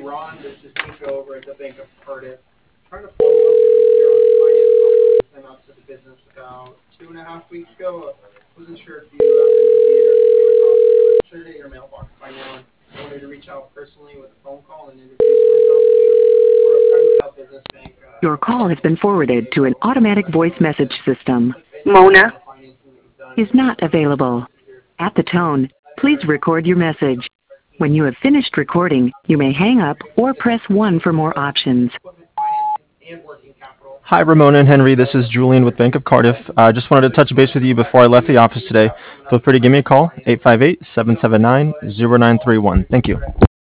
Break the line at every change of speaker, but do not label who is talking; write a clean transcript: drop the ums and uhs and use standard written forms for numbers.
Ron. This is Nico over at the Bank of Cardiff. Trying to follow up with you here on a finance offer we sent out to the business about 2.5 weeks ago. Wasn't sure if you happened to see it or came across it, but it should have hit your mailbox by now. And I wanted to reach out personally with a phone call and introduce myself to you. We're a friend without business bank.
Your call has been forwarded to an automatic voice message system.
Mona
Is not available. At the tone, please record your message. When you have finished recording, you may hang up or press 1 for more options.
Hi, Ramona and Henry. This is Julian with Bank of Cardiff. I just wanted to touch base with you before I left the office today. Feel free to give me a call, 858-779-0931. Thank you.